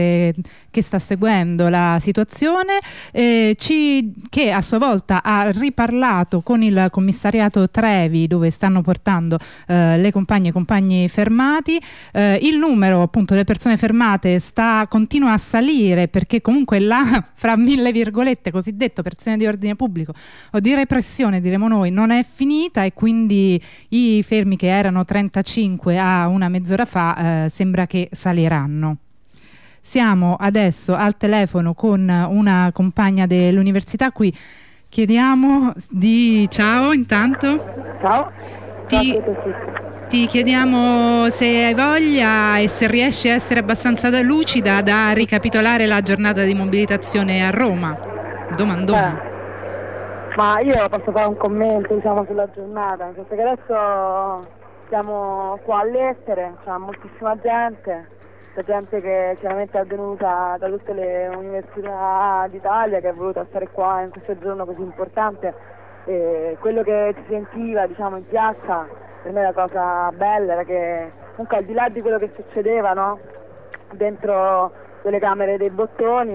che sta seguendo la situazione, che a sua volta ha riparlato con il commissariato Trevi, dove stanno portando le compagne e i compagni fermati. Il numero appunto delle persone fermate continua a salire, perché comunque fra mille virgolette, cosiddetta operazione di ordine pubblico o di repressione, diremo noi, non è finita, e quindi i fermi, che erano 35 a una mezz'ora fa, sembra che saliranno. Siamo adesso al telefono con una compagna dell'università, qui chiediamo di... Ciao, intanto. Ciao. Ti chiediamo se hai voglia e se riesci a essere abbastanza lucida da ricapitolare la giornata di mobilitazione a Roma. Domandone. Ma io posso fare un commento, diciamo, sulla giornata, nel senso che adesso siamo qua a Lettere, c'è moltissima gente. C'è gente che chiaramente è venuta da tutte le università d'Italia, che è voluta stare qua in questo giorno così importante, e quello che si sentiva, diciamo, in piazza, per me la cosa bella era che comunque, al di là di quello che succedeva, no, dentro le camere dei bottoni,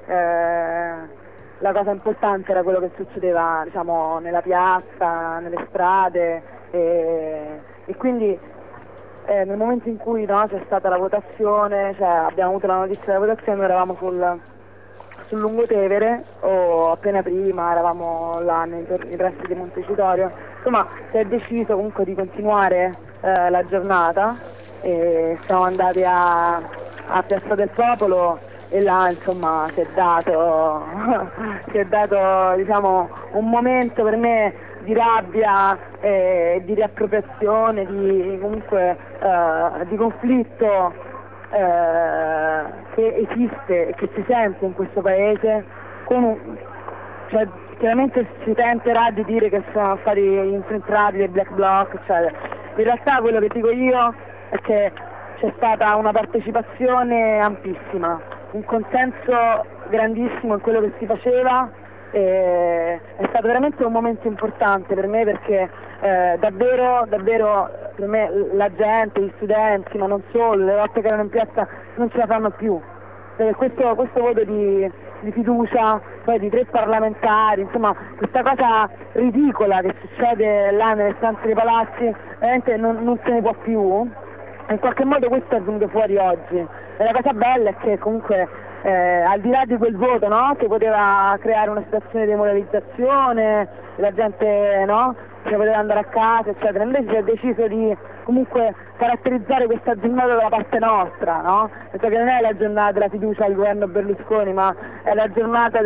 la cosa importante era quello che succedeva, diciamo, nella piazza, nelle strade, e quindi nel momento in cui, no, c'è stata la votazione, cioè abbiamo avuto la notizia della votazione, noi eravamo sul Lungotevere, o appena prima eravamo là nei pressi di Montecitorio. Insomma, si è deciso comunque di continuare la giornata, e siamo andati a Piazza del Popolo, e là insomma si è dato diciamo un momento per me di rabbia, di riappropriazione, di comunque di conflitto che esiste e che si sente in questo paese. Cioè, chiaramente si tenterà di dire che sono stati infiltrati dei black bloc, eccetera. In realtà quello che dico io è che c'è stata una partecipazione ampissima, un consenso grandissimo in quello che si faceva. È stato veramente un momento importante per me, perché davvero per me la gente, gli studenti, ma non solo, le lotte che erano in piazza non ce la fanno più. Questo voto di fiducia, poi di 3 parlamentari, insomma questa cosa ridicola che succede là nelle stanze dei palazzi, veramente non se ne può più. In qualche modo questo è venuto fuori oggi, e la cosa bella è che comunque al di là di quel voto, no, che poteva creare una situazione di demoralizzazione, la gente, no, che poteva andare a casa, eccetera, invece si è deciso di comunque caratterizzare questa giornata dalla parte nostra, no? Perché non è la giornata della fiducia al governo Berlusconi, ma è la giornata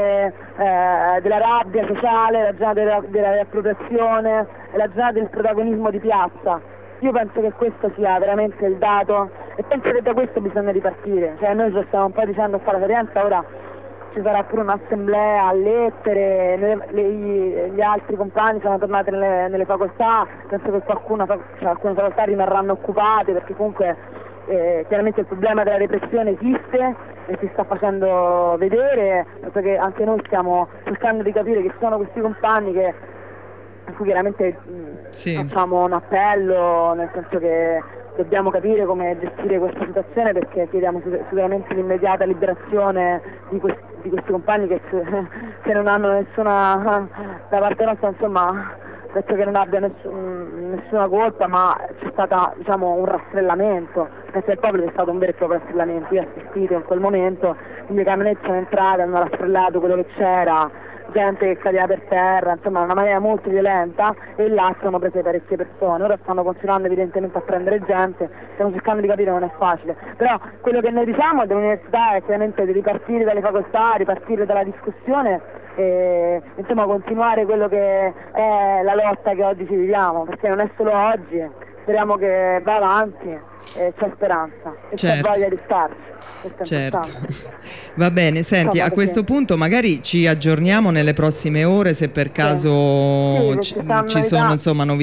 della rabbia sociale, la giornata della riappropriazione, è la giornata del protagonismo di piazza. Io penso che questo sia veramente il dato, e penso che da questo bisogna ripartire. Cioè, noi ci stiamo un po' dicendo a fare la Sapienza, ora ci sarà pure un'assemblea a Lettere, gli altri compagni sono tornati nelle facoltà, penso che alcune facoltà rimarranno occupate, perché comunque chiaramente il problema della repressione esiste e si sta facendo vedere, perché anche noi stiamo cercando di capire chi sono questi compagni a cui chiaramente facciamo un appello, nel senso che dobbiamo capire come gestire questa situazione, perché chiediamo sicuramente l'immediata liberazione di questi compagni che non hanno nessuna, da parte nostra, insomma, penso che non abbia nessuna colpa, ma c'è stato, diciamo, un rastrellamento. Penso che proprio è stato un vero e proprio rastrellamento. Io ho assistito in quel momento, quindi i camionetti sono entrati, hanno rastrellato quello che c'era, gente che cadeva per terra, insomma in una maniera molto violenta, e là sono prese parecchie persone. Ora stanno continuando evidentemente a prendere gente, stiamo cercando di capire, non è facile, però quello che noi diciamo dell'università è chiaramente di ripartire dalle facoltà, ripartire dalla discussione e insomma continuare quello che è la lotta che oggi ci viviamo, perché non è solo oggi, speriamo che va avanti e c'è speranza e c'è voglia di starci. Certo. Va bene, senti, a questo punto magari ci aggiorniamo nelle prossime ore, se per caso ci sono, insomma, novità.